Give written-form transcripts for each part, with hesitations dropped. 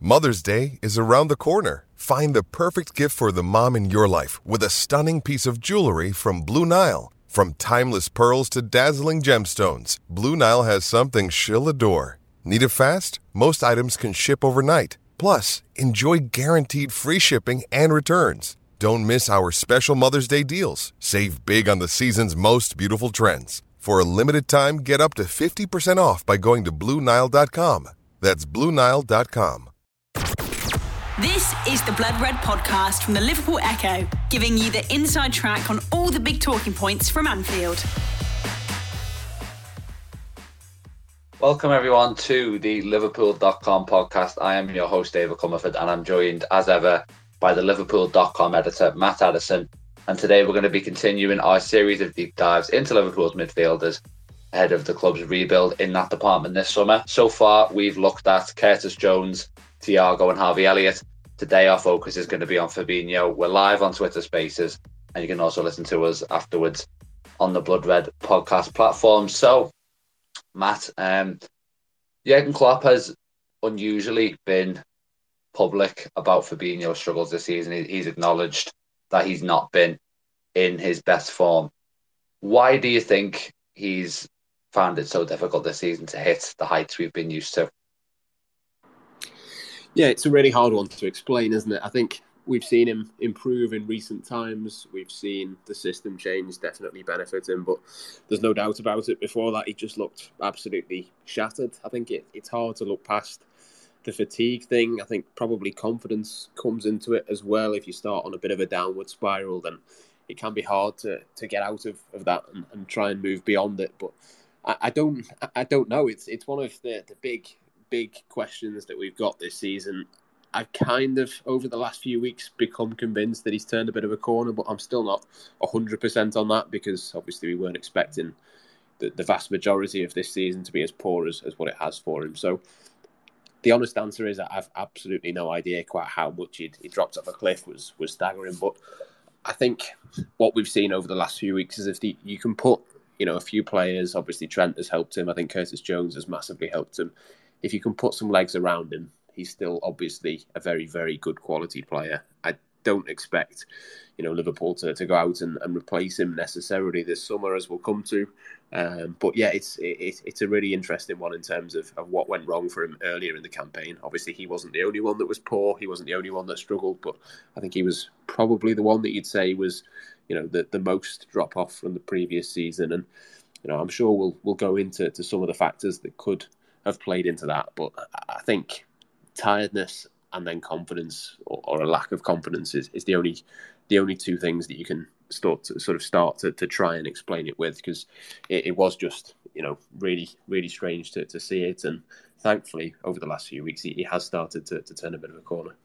Mother's Day is around the corner. Find the perfect gift for the mom in your life with a stunning piece of jewelry from Blue Nile. From timeless pearls to dazzling gemstones, Blue Nile has something she'll adore. Need it fast? Most items can ship overnight. Plus, enjoy guaranteed free shipping and returns. Don't miss our special Mother's Day deals. Save big on the season's most beautiful trends. For a limited time, get up to 50% off by going to BlueNile.com. That's BlueNile.com. This is the Blood Red podcast from the Liverpool Echo, giving you the inside track on all the big talking points from Anfield. Welcome everyone to the Liverpool.com podcast. I am your host David Comerford and I'm joined as ever by the Liverpool.com editor Matt Addison. And today we're going to be continuing our series of deep dives into Liverpool's midfielders ahead of the club's rebuild in that department this summer. So far we've looked at Curtis Jones, Thiago and Harvey Elliott. Today our focus is going to be on Fabinho. We're live on Twitter Spaces and you can also listen to us afterwards on the Blood Red podcast platform. So Matt, Jurgen Klopp has unusually been public about Fabinho's struggles this season. He's acknowledged that he's not been in his best form. Why do you think he's found it so difficult this season to hit the heights we've been used to? Yeah, it's a really hard one to explain, isn't it? I think we've seen him improve in recent times. We've seen the system change definitely benefit him, but there's no doubt about it. Before that, he just looked absolutely shattered. I think it's hard to look past the fatigue thing. I think probably confidence comes into it as well. If you start on a bit of a downward spiral, then it can be hard to get out of that and try and move beyond it. But I don't know. It's one of the big questions that we've got this season. I've kind of, over the last few weeks, become convinced that he's turned a bit of a corner, but I'm still not 100% on that because obviously we weren't expecting the vast majority of this season to be as poor as what it has for him. So the honest answer is that I've absolutely no idea quite how much he dropped off a cliff was staggering. But I think what we've seen over the last few weeks is if you can put a few players, obviously Trent has helped him. I think Curtis Jones has massively helped him. If you can put some legs around him, he's still obviously a very, very good quality player. I don't expect, Liverpool to go out and replace him necessarily this summer, as we'll come to. But yeah, it's a really interesting one in terms of what went wrong for him earlier in the campaign. Obviously, he wasn't the only one that was poor. He wasn't the only one that struggled, but I think he was probably the one that you'd say was, the most drop off from the previous season. And I'm sure we'll go into some of the factors that could have played into that. But I think tiredness and then confidence or a lack of confidence is the only two things that you can start to try and explain it with, because it was just really, really strange to see it. And thankfully over the last few weeks he has started to turn a bit of a corner.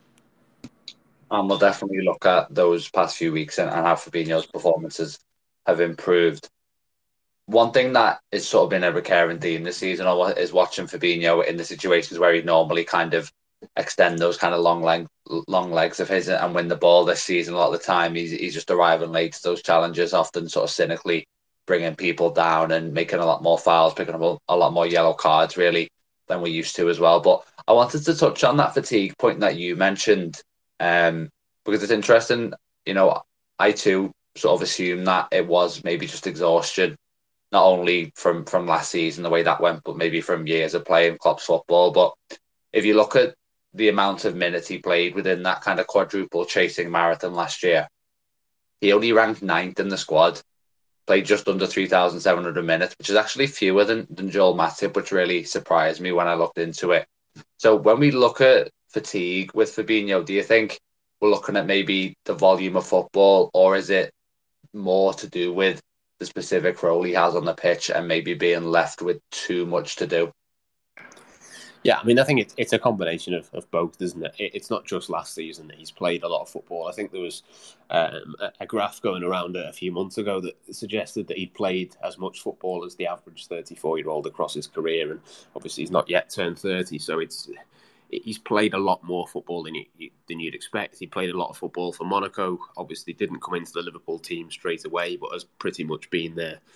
And we'll definitely look at those past few weeks and how Fabinho's performances have improved. One thing that has sort of been a recurring theme this season is watching Fabinho in the situations where he'd normally kind of extend those kind of long legs of his and win the ball. This season, a lot of the time, he's just arriving late to those challenges, often sort of cynically bringing people down and making a lot more fouls, picking up a lot more yellow cards, really, than we used to as well. But I wanted to touch on that fatigue point that you mentioned, because it's interesting. I too sort of assume that it was maybe just exhaustion, not only from last season, the way that went, but maybe from years of playing Klopp's football. But if you look at the amount of minutes he played within that kind of quadruple chasing marathon last year, he only ranked 9th in the squad, played just under 3,700 minutes, which is actually fewer than Joel Matip, which really surprised me when I looked into it. So when we look at fatigue with Fabinho, do you think we're looking at maybe the volume of football, or is it more to do with the specific role he has on the pitch and maybe being left with too much to do? Yeah, I mean, I think it's a combination of both, isn't it? It's not just last season that he's played a lot of football. I think there was a graph going around a few months ago that suggested that he'd played as much football as the average 34-year-old across his career. And obviously he's not yet turned 30, so he's played a lot more football than you'd expect. He played a lot of football for Monaco. Obviously didn't come into the Liverpool team straight away, but has pretty much been there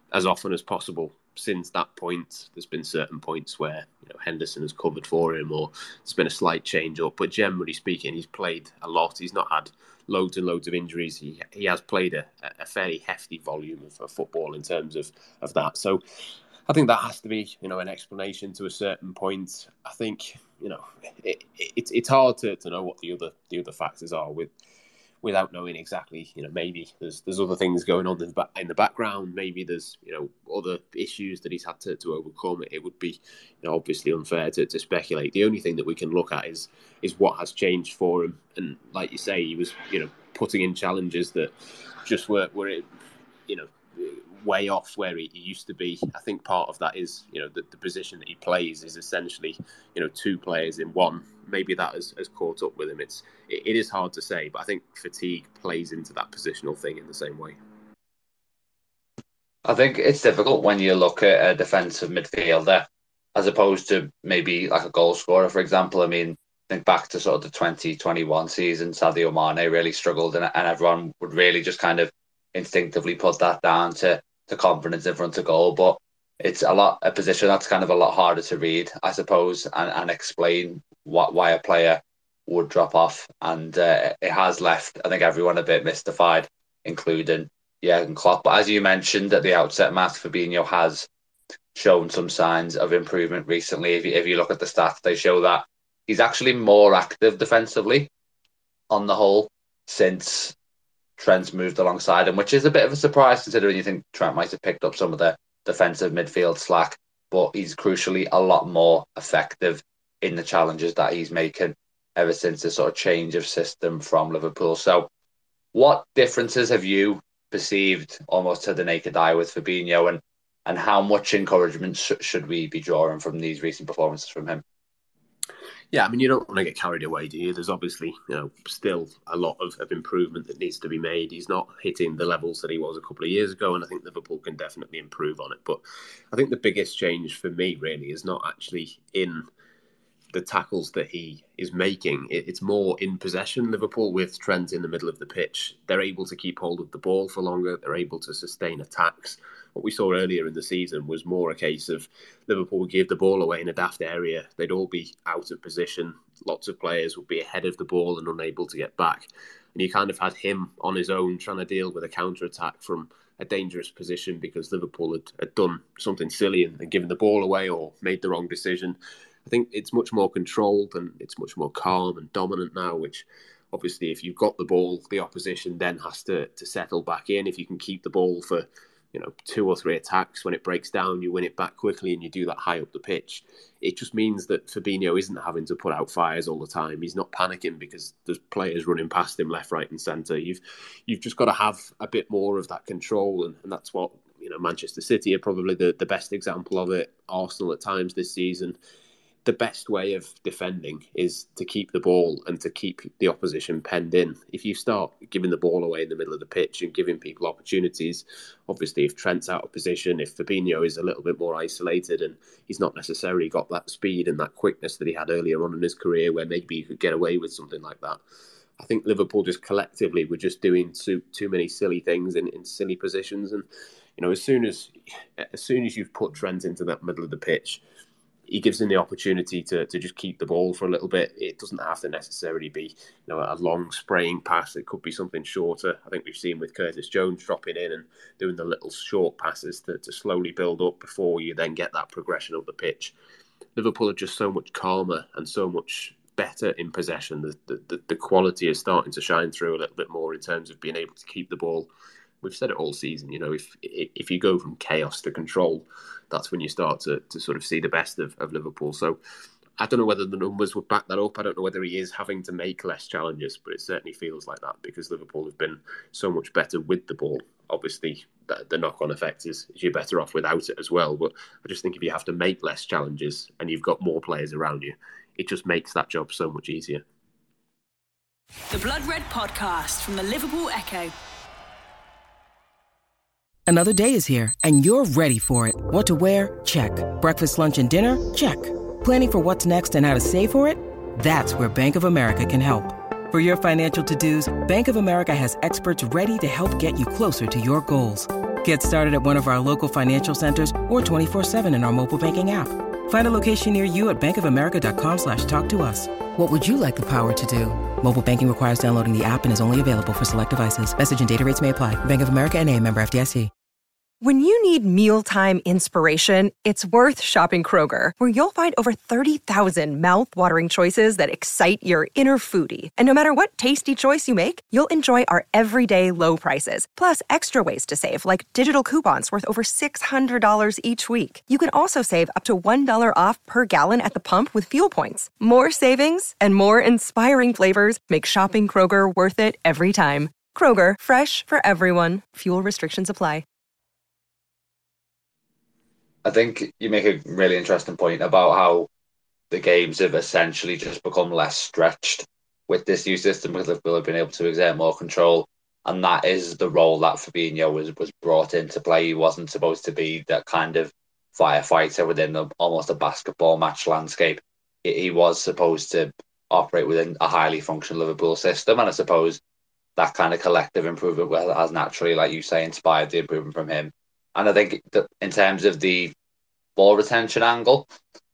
as often as possible. Since that point, there's been certain points where Henderson has covered for him, or there's been a slight change up. But generally speaking, he's played a lot. He's not had loads and loads of injuries. He has played a fairly hefty volume of football in terms of that. So I think that has to be an explanation to a certain point. I think it's hard to know what the other factors are without knowing exactly. Maybe there's other things going on in the background. Maybe there's other issues that he's had to overcome. It would be obviously unfair to speculate. The only thing that we can look at is what has changed for him. And like you say, he was putting in challenges that just were way off where he used to be. I think part of that is the position that he plays is essentially two players in one. Maybe that has caught up with him. It is hard to say, but I think fatigue plays into that positional thing in the same way. I think it's difficult when you look at a defensive midfielder as opposed to maybe like a goal scorer, for example. I mean, think back to sort of the 2021 season, Sadio Mane really struggled, and everyone would really just kind of instinctively put that down to confidence in front of goal. But it's a position that's kind of a lot harder to read, I suppose, and explain why a player would drop off. And it has left, I think, everyone a bit mystified, including Jurgen Klopp. But as you mentioned at the outset, Matt, Fabinho has shown some signs of improvement recently. If you look at the stats, they show that he's actually more active defensively on the whole since Trent's moved alongside him, which is a bit of a surprise considering you think Trent might have picked up some of the defensive midfield slack, but he's crucially a lot more effective in the challenges that he's making ever since the sort of change of system from Liverpool. So what differences have you perceived almost to the naked eye with Fabinho, and how much encouragement should we be drawing from these recent performances from him? Yeah, I mean, you don't want to get carried away, do you? There's obviously, still a lot of improvement that needs to be made. He's not hitting the levels that he was a couple of years ago, and I think Liverpool can definitely improve on it. But I think the biggest change for me, really, is not actually in the tackles that he is making. It's more in possession. Liverpool, with Trent in the middle of the pitch, they're able to keep hold of the ball for longer. They're able to sustain attacks. What we saw earlier in the season was more a case of Liverpool would give the ball away in a daft area. They'd all be out of position. Lots of players would be ahead of the ball and unable to get back. And you kind of had him on his own trying to deal with a counter-attack from a dangerous position because Liverpool had done something silly and given the ball away or made the wrong decision. I think it's much more controlled and it's much more calm and dominant now, which obviously if you've got the ball, the opposition then has to settle back in. If you can keep the ball for 2 or 3 attacks, when it breaks down, you win it back quickly and you do that high up the pitch. It just means that Fabinho isn't having to put out fires all the time. He's not panicking because there's players running past him left, right and centre. You've just got to have a bit more of that control, and that's what Manchester City are probably the best example of it. Arsenal at times this season. The best way of defending is to keep the ball and to keep the opposition penned in. If you start giving the ball away in the middle of the pitch and giving people opportunities, obviously if Trent's out of position, if Fabinho is a little bit more isolated and he's not necessarily got that speed and that quickness that he had earlier on in his career where maybe he could get away with something like that. I think Liverpool just collectively were just doing too many silly things in silly positions. And, as soon as you've put Trent into that middle of the pitch, he gives him the opportunity to just keep the ball for a little bit. It doesn't have to necessarily be a long spraying pass. It could be something shorter. I think we've seen with Curtis Jones dropping in and doing the little short passes to slowly build up before you then get that progression up the pitch. Liverpool are just so much calmer and so much better in possession. The quality is starting to shine through a little bit more in terms of being able to keep the ball. We've said it all season, if you go from chaos to control, that's when you start to sort of see the best of Liverpool. So I don't know whether the numbers would back that up. I don't know whether he is having to make less challenges, but it certainly feels like that because Liverpool have been so much better with the ball. Obviously, the knock-on effect is you're better off without it as well. But I just think if you have to make less challenges and you've got more players around you, it just makes that job so much easier. The Blood Red Podcast from the Liverpool Echo. Another day is here, and you're ready for it. What to wear? Check. Breakfast, lunch, and dinner? Check. Planning for what's next and how to save for it? That's where Bank of America can help. For your financial to-dos, Bank of America has experts ready to help get you closer to your goals. Get started at one of our local financial centers or 24/7 in our mobile banking app. Find a location near you at bankofamerica.com/talktous. What would you like the power to do? Mobile banking requires downloading the app and is only available for select devices. Message and data rates may apply. Bank of America N.A., member FDIC. When you need mealtime inspiration, it's worth shopping Kroger, where you'll find over 30,000 mouth-watering choices that excite your inner foodie. And no matter what tasty choice you make, you'll enjoy our everyday low prices, plus extra ways to save, like digital coupons worth over $600 each week. You can also save up to $1 off per gallon at the pump with fuel points. More savings and more inspiring flavors make shopping Kroger worth it every time. Kroger, fresh for everyone. Fuel restrictions apply. I think you make a really interesting point about how the games have essentially just become less stretched with this new system, because Liverpool have been able to exert more control, and that is the role that Fabinho was brought in to play. He wasn't supposed to be that kind of firefighter within almost a basketball match landscape. He was supposed to operate within a highly functional Liverpool system, and I suppose that kind of collective improvement has naturally, like you say, inspired the improvement from him. And I think that in terms of the ball retention angle,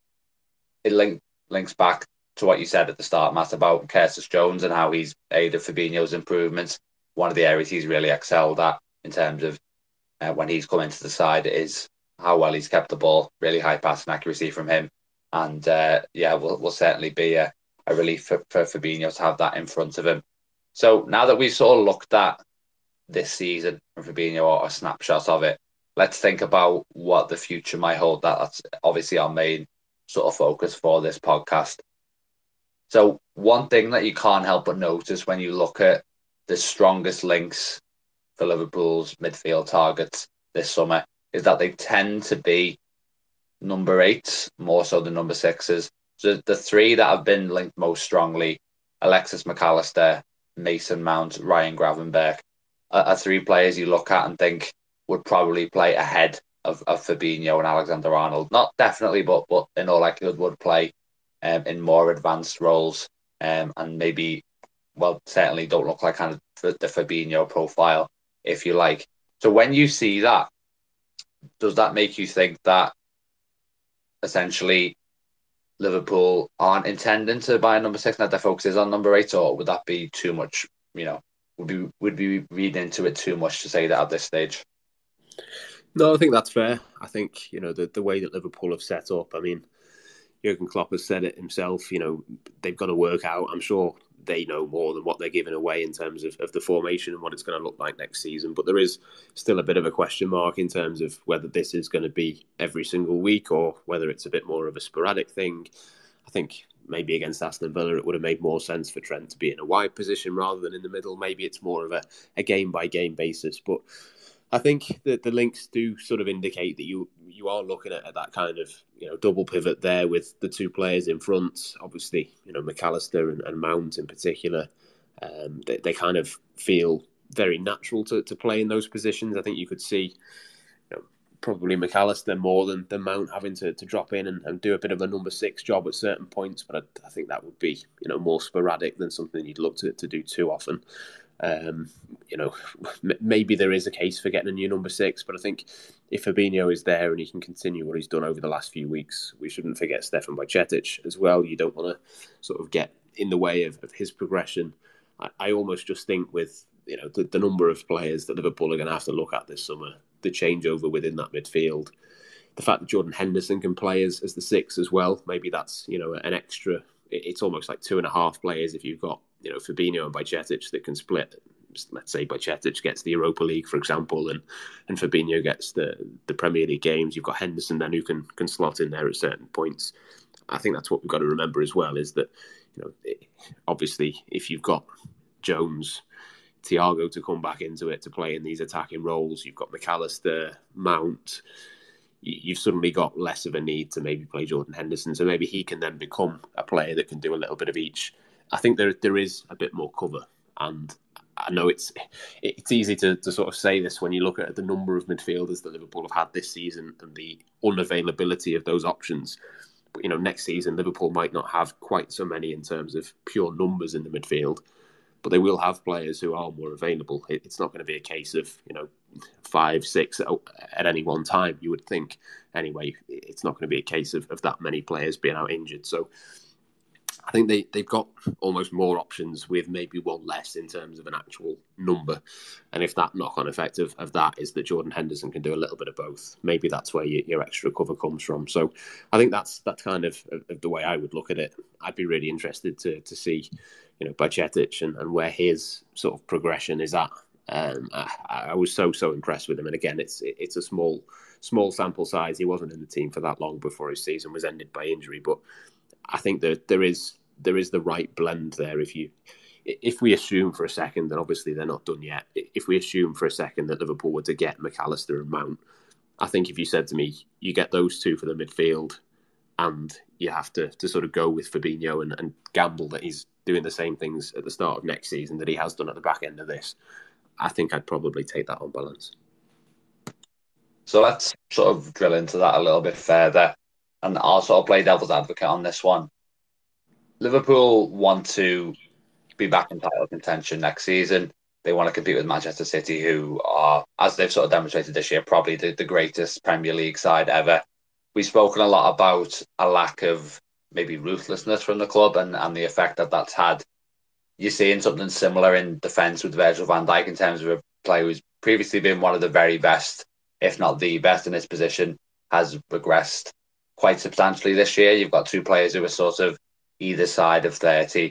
it links back to what you said at the start, Matt, about Curtis Jones and how he's aided Fabinho's improvements. One of the areas he's really excelled at in terms of when he's come into the side is how well he's kept the ball, really high passing accuracy from him. And will certainly be a relief for Fabinho to have that in front of him. So now that we've sort of looked at this season from Fabinho, or a snapshot of it, let's think about what the future might hold. That's obviously our main sort of focus for this podcast. So one thing that you can't help but notice when you look at the strongest links for Liverpool's midfield targets this summer is that they tend to be number 8s more so than number 6s. So the three that have been linked most strongly, Alexis McAllister, Mason Mount, Ryan Gravenberch, are three players you look at and think would probably play ahead of Fabinho and Alexander-Arnold. Not definitely, but in all likelihood would play in more advanced roles, and maybe, well, certainly don't look like kind of the Fabinho profile, if you like. So when you see that, does that make you think that essentially Liverpool aren't intending to buy a number 6 and that their focus is on number 8, or would that be too much, would we read into it too much to say that at this stage? No, I think that's fair. I think, the way that Liverpool have set up, I mean, Jurgen Klopp has said it himself, they've got to work out. I'm sure they know more than what they're giving away in terms of the formation and what it's going to look like next season. But there is still a bit of a question mark in terms of whether this is going to be every single week or whether it's a bit more of a sporadic thing. I think maybe against Aston Villa, it would have made more sense for Trent to be in a wide position rather than in the middle. Maybe it's more of a game-by-game basis. But I think that the links do sort of indicate that you are looking at that kind of double pivot there with the two players in front. Obviously, McAllister and Mount in particular, they kind of feel very natural to play in those positions. I think you could see probably McAllister more than Mount having to drop in and do a bit of a number 6 job at certain points, but I think that would be more sporadic than something you'd look to do too often. Maybe there is a case for getting a new number 6, but I think if Fabinho is there and he can continue what he's done over the last few weeks, we shouldn't forget Stefan Bajcetic as well. You don't want to sort of get in the way of his progression. I almost just think with the number of players that Liverpool are going to have to look at this summer, the changeover within that midfield, the fact that Jordan Henderson can play as the 6 as well, maybe that's an extra. It's almost like 2.5 players if you've got Fabinho and Bajcetic that can split. Let's say Bajcetic gets the Europa League, for example, and Fabinho gets the Premier League games. You've got Henderson then who can slot in there at certain points. I think that's what we've got to remember as well, is that obviously if you've got Jones, Thiago to come back into it to play in these attacking roles, you've got McAllister, Mount, you've suddenly got less of a need to maybe play Jordan Henderson. So maybe he can then become a player that can do a little bit of each. I think there is a bit more cover, and I know it's easy to sort of say this when you look at the number of midfielders that Liverpool have had this season and the unavailability of those options. But, next season Liverpool might not have quite so many in terms of pure numbers in the midfield, but they will have players who are more available. It's not going to be a case of 5, 6 at any one time, you would think. Anyway, it's not going to be a case of that many players being out injured. So I think they've got almost more options with maybe one less in terms of an actual number. And if that knock-on effect of that is that Jordan Henderson can do a little bit of both, maybe that's where your extra cover comes from. So I think that's kind of the way I would look at it. I'd be really interested to see, Bajcetic and where his sort of progression is at. I was so impressed with him. And again, it's a small sample size. He wasn't in the team for that long before his season was ended by injury, but I think that there is the right blend there. If we assume for a second, and obviously they're not done yet, if we assume for a second that Liverpool were to get McAllister and Mount, I think if you said to me, you get those two for the midfield and you have to sort of go with Fabinho and gamble that he's doing the same things at the start of next season that he has done at the back end of this, I think I'd probably take that on balance. So let's sort of drill into that a little bit further. And I'll sort of play devil's advocate on this one. Liverpool want to be back in title contention next season. They want to compete with Manchester City, who are, as they've sort of demonstrated this year, probably the greatest Premier League side ever. We've spoken a lot about a lack of maybe ruthlessness from the club and the effect that that's had. You're seeing something similar in defence with Virgil van Dijk in terms of a player who's previously been one of the very best, if not the best in his position, has regressed quite substantially this year. You've got two players who are sort of either side of 30.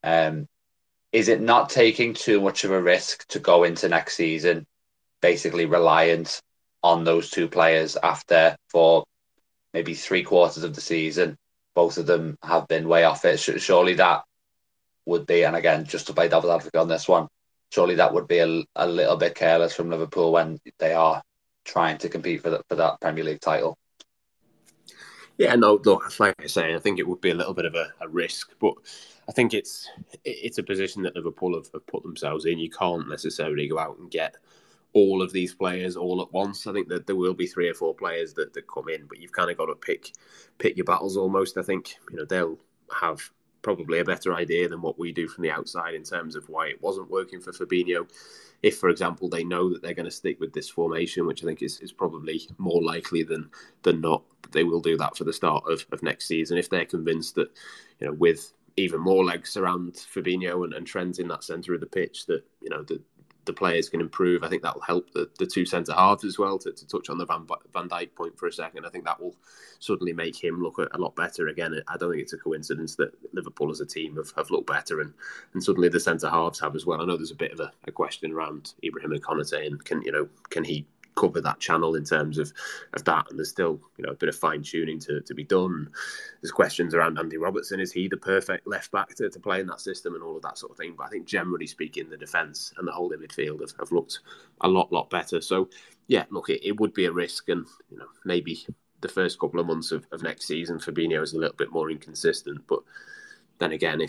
Is it not taking too much of a risk to go into next season basically reliant on those two players after, for maybe 3/4 of the season, both of them have been way off it? Surely that would be, and again, just to play devil's advocate on this one, surely that would be a little bit careless from Liverpool when they are trying to compete for that Premier League title. Yeah, no, look, like I say, I think it would be a little bit of a risk, but I think it's a position that Liverpool have put themselves in. You can't necessarily go out and get all of these players all at once. I think that there will be 3 or 4 players that come in, but you've kind of got to pick your battles almost. I think they'll have probably a better idea than what we do from the outside in terms of why it wasn't working for Fabinho. If, for example, they know that they're going to stick with this formation, which I think is probably more likely than not, they will do that for the start of next season. If they're convinced that, with even more legs around Fabinho and Trent in that centre of the pitch, that, the players can improve, I think that will help the two centre-halves as well. To touch on the Van Dijk point for a second, I think that will suddenly make him look a lot better again. I don't think it's a coincidence that Liverpool as a team have looked better and suddenly the centre-halves have as well. I know there's a bit of a question around Ibrahim and Konate and can he cover that channel in terms of that, and there's still a bit of fine-tuning to be done. There's questions around Andy Robertson. Is he the perfect left back to play in that system and all of that sort of thing? But I think generally speaking, the defence and the whole midfield have looked a lot better. So yeah, look, it would be a risk, and maybe the first couple of months of next season Fabinho is a little bit more inconsistent, but then again,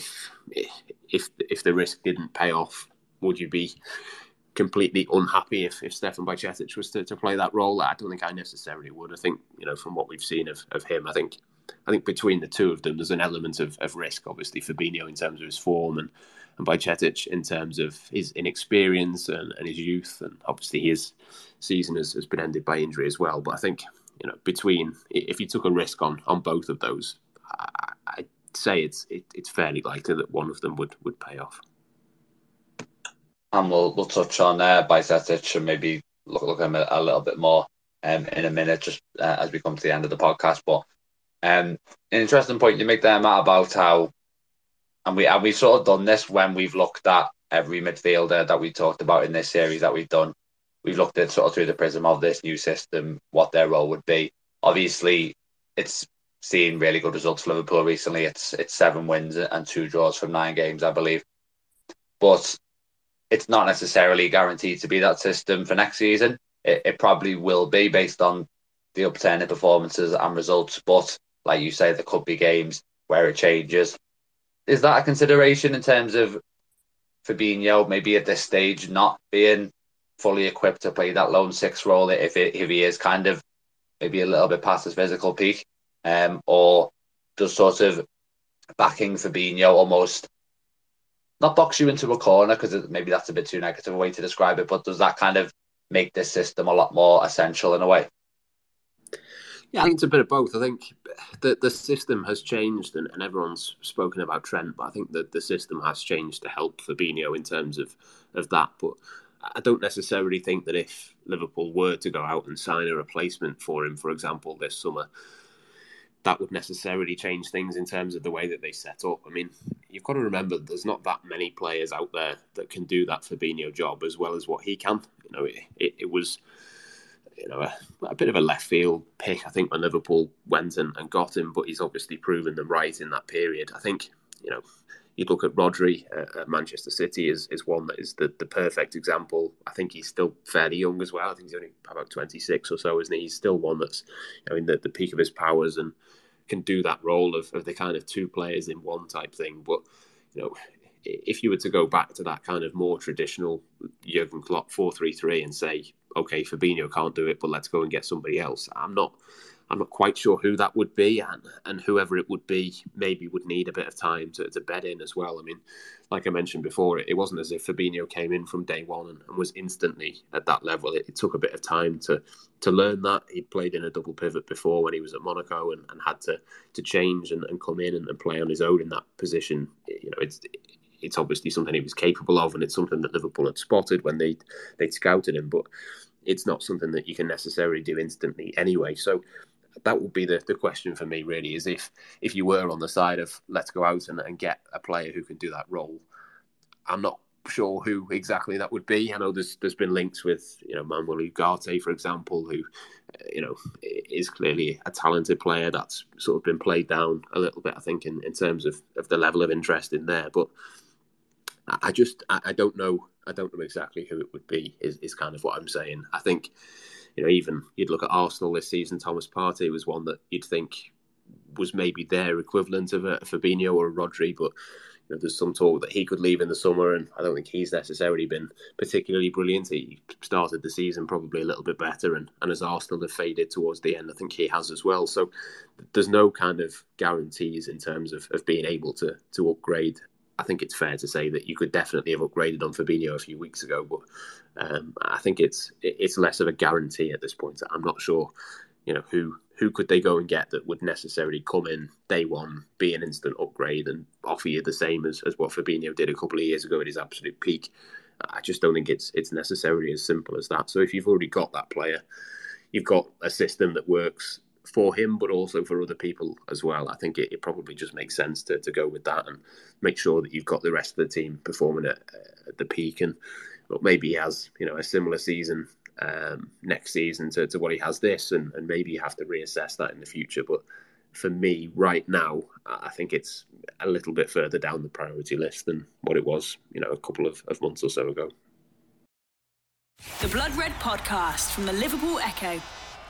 if the risk didn't pay off, would you be completely unhappy if Stefan Bajcetic was to play that role? I don't think I necessarily would. I think, from what we've seen of him, I think between the two of them, there's an element of risk. Obviously, Fabinho in terms of his form and Bajcetic in terms of his inexperience and his youth. And obviously, his season has been ended by injury as well. But I think, if you took a risk on both of those, I'd say it's fairly likely that one of them would pay off. And we'll touch on Bajcetic and maybe look at him a little bit more in a minute, just as we come to the end of the podcast. But an interesting point you make there, Matt, about how, and we've sort of done this when we've looked at every midfielder that we talked about in this series that we've done. We've looked at sort of through the prism of this new system, what their role would be. Obviously, it's seen really good results for Liverpool recently. It's 7 wins and 2 draws from 9 games, I believe. But it's not necessarily guaranteed to be that system for next season. It probably will be based on the upturn in performances and results. But like you say, there could be games where it changes. Is that a consideration in terms of Fabinho maybe at this stage not being fully equipped to play that lone 6 role if he is kind of maybe a little bit past his physical peak? Or does sort of backing Fabinho almost not box you into a corner, because maybe that's a bit too negative a way to describe it, but does that kind of make this system a lot more essential in a way? Yeah, I think it's a bit of both. I think the system has changed, and everyone's spoken about Trent, but I think that the system has changed to help Fabinho in terms of that. But I don't necessarily think that if Liverpool were to go out and sign a replacement for him, for example, this summer, that would necessarily change things in terms of the way that they set up. I mean, you've got to remember there's not that many players out there that can do that Fabinho job as well as what he can. It was a bit of a left field pick, I think, when Liverpool went and got him, but he's obviously proven them right in that period. I think, you'd look at Rodri at Manchester City is one that is the perfect example. I think he's still fairly young as well. I think he's only about 26 or so, isn't he? He's still one that's in the peak of his powers and can do that role of the kind of two players in one type thing. But, if you were to go back to that kind of more traditional Jurgen Klopp 4-3-3 and say, okay, Fabinho can't do it, but let's go and get somebody else, I'm not quite sure who that would be, and whoever it would be maybe would need a bit of time to bed in as well. I mean, like I mentioned before, it wasn't as if Fabinho came in from day one and was instantly at that level. It took a bit of time to learn that. He'd played in a double pivot before when he was at Monaco and had to change and come in and play on his own in that position. It's obviously something he was capable of, and it's something that Liverpool had spotted when they'd scouted him, but it's not something that you can necessarily do instantly anyway. So that would be the question for me, really, is if you were on the side of let's go out and get a player who can do that role. I'm not sure who exactly that would be. I know there's been links with Manuel Ugarte, for example, who is clearly a talented player that's sort of been played down a little bit, I think, in terms of the level of interest in there. But I don't know. I don't know exactly who it would be, is kind of what I'm saying. I think, even you'd look at Arsenal this season, Thomas Partey was one that you'd think was maybe their equivalent of a Fabinho or a Rodri, but there's some talk that he could leave in the summer, and I don't think he's necessarily been particularly brilliant. He started the season probably a little bit better, and as Arsenal have faded towards the end, I think he has as well. So there's no kind of guarantees in terms of being able to upgrade. I think it's fair to say that you could definitely have upgraded on Fabinho a few weeks ago, but I think it's less of a guarantee at this point. I'm not sure, who could they go and get that would necessarily come in day one, be an instant upgrade and offer you the same as what Fabinho did a couple of years ago at his absolute peak. I just don't think it's necessarily as simple as that. So if you've already got that player, you've got a system that works for him, but also for other people as well. I think it probably just makes sense to go with that and make sure that you've got the rest of the team performing at the peak. And maybe he has, a similar season next season to what he has this, and maybe you have to reassess that in the future. But for me, right now, I think it's a little bit further down the priority list than what it was, a couple of months or so ago. The Blood Red Podcast from the Liverpool Echo.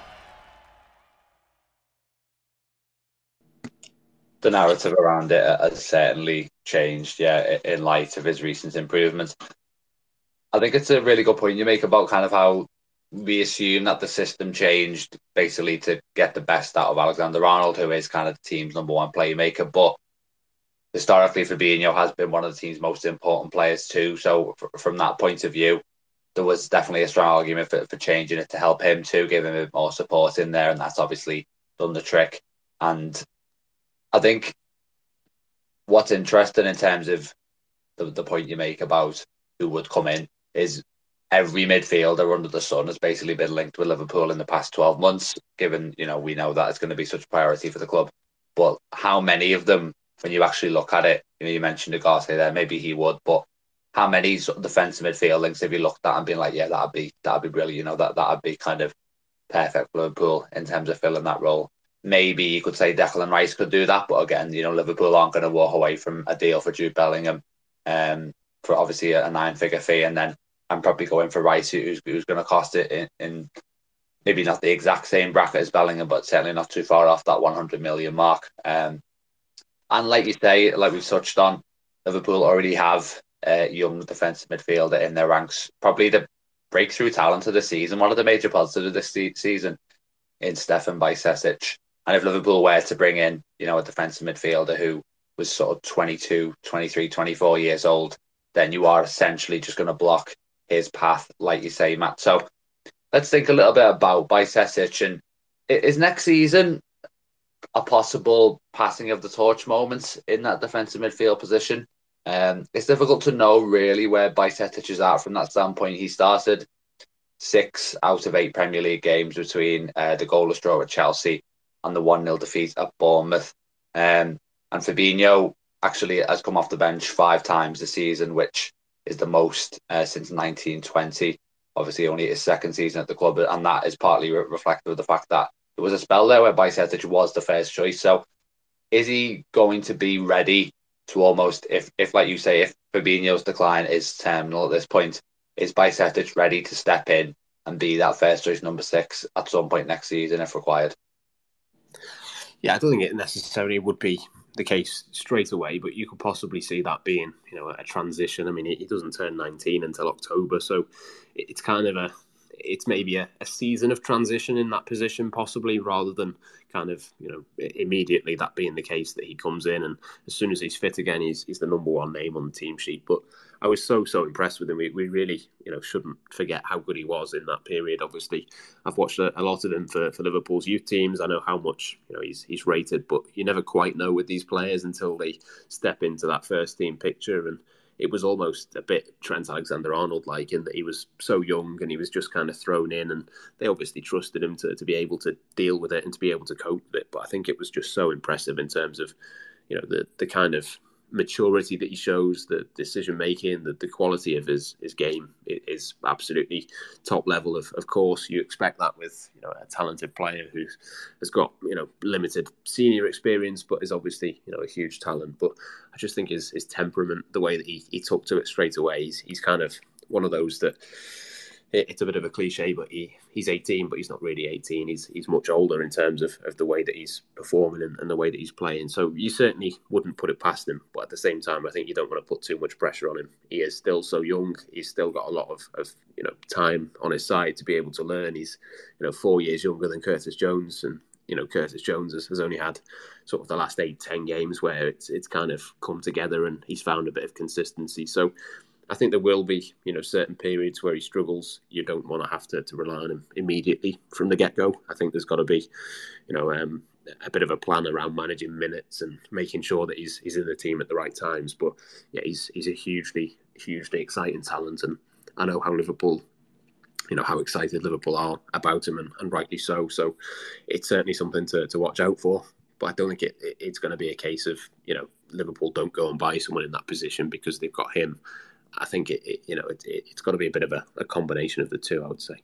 The narrative around it has certainly changed, in light of his recent improvements. I think it's a really good point you make about kind of how we assume that the system changed basically to get the best out of Alexander-Arnold, who is kind of the team's number one playmaker. But historically, Fabinho has been one of the team's most important players too. So from that point of view, there was definitely a strong argument for changing it to help him too, give him a bit more support in there, and that's obviously done the trick. And I think what's interesting in terms of the point you make about who would come in is every midfielder under the sun has basically been linked with Liverpool in the past 12 months, given, we know that it's going to be such a priority for the club. But how many of them, when you actually look at it, you mentioned Ugarte there, maybe he would, but how many sort of defensive midfield links have you looked at and been like, yeah, that'd be brilliant, that'd be kind of perfect for Liverpool in terms of filling that role? Maybe you could say Declan Rice could do that, but again, Liverpool aren't going to walk away from a deal for Jude Bellingham for obviously a 9-figure fee, and then I'm probably going for Rice, who's going to cost it in maybe not the exact same bracket as Bellingham, but certainly not too far off that 100 million mark. And like you say, like we've touched on, Liverpool already have a young defensive midfielder in their ranks, probably the breakthrough talent of the season, one of the major positives of this season in Stefan Bajcetic. And if Liverpool were to bring in, a defensive midfielder who was sort of 22, 23, 24 years old, then you are essentially just going to block his path, like you say, Matt. So let's think a little bit about Bajcetic. And is next season a possible passing of the torch moment in that defensive midfield position? It's difficult to know really where Bajcetic is at from that standpoint. He started 6 out of 8 Premier League games between the goalless draw at Chelsea and the 1-0 defeat at Bournemouth. And Fabinho actually has come off the bench 5 times this season, which is the most since 1920. Obviously, only his second season at the club, and that is partly reflective of the fact that there was a spell there where Bajcetic was the first choice. So is he going to be ready to almost, if like you say, if Fabinho's decline is terminal at this point, is Bajcetic ready to step in and be that first choice number 6 at some point next season if required? Yeah, I don't think it necessarily would be the case straight away, but you could possibly see that being, a transition. I mean, he doesn't turn 19 until October, so it's kind of it's maybe a season of transition in that position, possibly, rather than kind of, immediately that being the case that he comes in and as soon as he's fit again, he's the number 1 name on the team sheet. But I was so impressed with him. We really, shouldn't forget how good he was in that period. Obviously, I've watched a lot of him for Liverpool's youth teams. I know how much he's rated, but you never quite know with these players until they step into that first team picture. And it was almost a bit Trent Alexander-Arnold like, in that he was so young and he was just kind of thrown in, and they obviously trusted him to be able to deal with it and to be able to cope with it. But I think it was just so impressive in terms of the kind of maturity that he shows, the decision making, the quality of his game is absolutely top level. Of course, you expect that with a talented player who has got limited senior experience, but is obviously a huge talent. But I just think his temperament, the way that he took to it straight away, he's kind of one of those that. It's a bit of a cliche, but he's 18, but he's not really 18. He's much older in terms of the way that he's performing and the way that he's playing. So you certainly wouldn't put it past him. But at the same time, I think you don't want to put too much pressure on him. He is still so young. He's still got a lot of time on his side to be able to learn. He's 4 years younger than Curtis Jones, and Curtis Jones has only had sort of the last 8-10 games where it's kind of come together and he's found a bit of consistency. So I think there will be, certain periods where he struggles. You don't want to have to rely on him immediately from the get-go. I think there's got to be, a bit of a plan around managing minutes and making sure that he's in the team at the right times. But yeah, he's a hugely exciting talent, and I know how Liverpool, how excited Liverpool are about him, and rightly so. So it's certainly something to watch out for. But I don't think it's going to be a case of, Liverpool don't go and buy someone in that position because they've got him. I think it's got to be a bit of a combination of the two, I would say.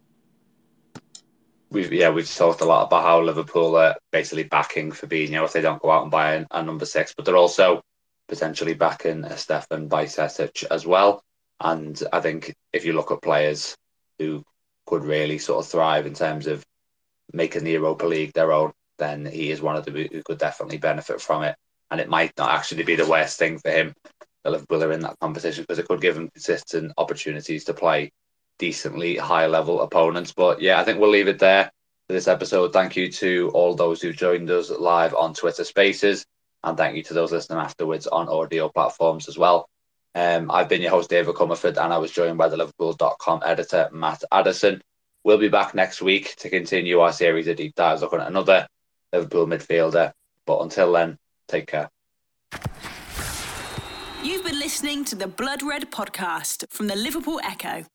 We've talked a lot about how Liverpool are basically backing Fabinho if they don't go out and buy a number 6, but they're also potentially backing Stefan Bajcetic as well. And I think if you look at players who could really sort of thrive in terms of making the Europa League their own, then he is one of them who could definitely benefit from it. And it might not actually be the worst thing for him that Liverpool are in that competition, because it could give him consistent opportunities to play decently high-level opponents. But yeah, I think we'll leave it there for this episode. Thank you to all those who joined us live on Twitter Spaces, and thank you to those listening afterwards on audio platforms as well. I've been your host, David Comerford, and I was joined by the Liverpool.com editor, Matt Addison. We'll be back next week to continue our series of deep dives looking at another Liverpool midfielder. But until then, take care. You've been listening to the Blood Red podcast from the Liverpool Echo.